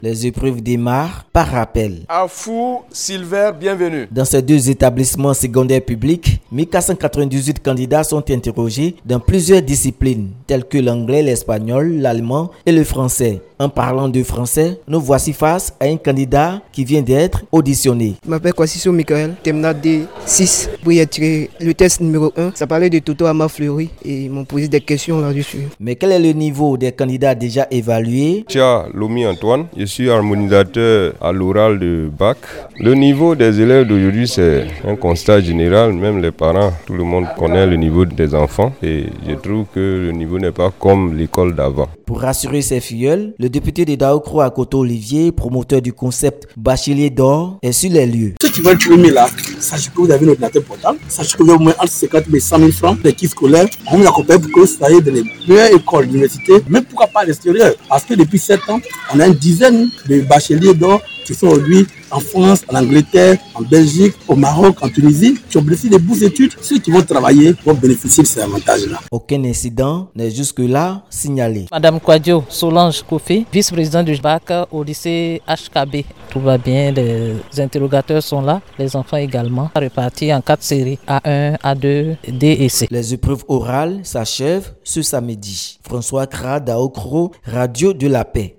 Les épreuves démarrent par rappel. Afou Silver, bienvenue. Dans ces deux établissements secondaires publics, 1498 candidats sont interrogés dans plusieurs disciplines, telles que l'anglais, l'espagnol, l'allemand et le français. En parlant de français, nous voici face à un candidat qui vient d'être auditionné. Je m'appelle Kwassiso Michael, terminal D6. Pour y être le test numéro 1, ça parlait de Toto Ama Fleury et ils m'ont posé des questions là-dessus. Mais quel est le niveau des candidats déjà évalués? Tia Lomi Antoine, je suis harmonisateur à l'oral de bac. Le niveau des élèves d'aujourd'hui, c'est un constat général. Même les parents, tout le monde connaît le niveau des enfants et je trouve que le niveau n'est pas comme l'école d'avant. Pour rassurer ses filleuls, le député de Daokro Akoto Olivier, promoteur du concept Bachelier d'or, est sur les lieux. Ceux qui veulent tuer là, sachez que vous avez un ordinateur portable, sachez que vous avez au moins entre 50 et 100 000 francs, les kits scolaires, on vous accompagne pour que vous soyez dans les meilleures écoles, universités, même pourquoi pas à l'extérieur. Parce que depuis 7 ans, on a une dizaine de bacheliers d'or qui sont aujourd'hui en France, en Angleterre, en Belgique, au Maroc, en Tunisie, qui ont bénéficié des bourses d'études. Ceux qui vont travailler vont bénéficier de ces avantages-là. Aucun incident n'est jusque-là signalé. Madame Kwadjo Solange Kofi, vice-présidente du bac au lycée HKB. Tout va bien, les interrogateurs sont là, les enfants également, répartis en 4 séries, A1, A2, D et C. Les épreuves orales s'achèvent ce samedi. François Kra, Daokro, Radio de la Paix.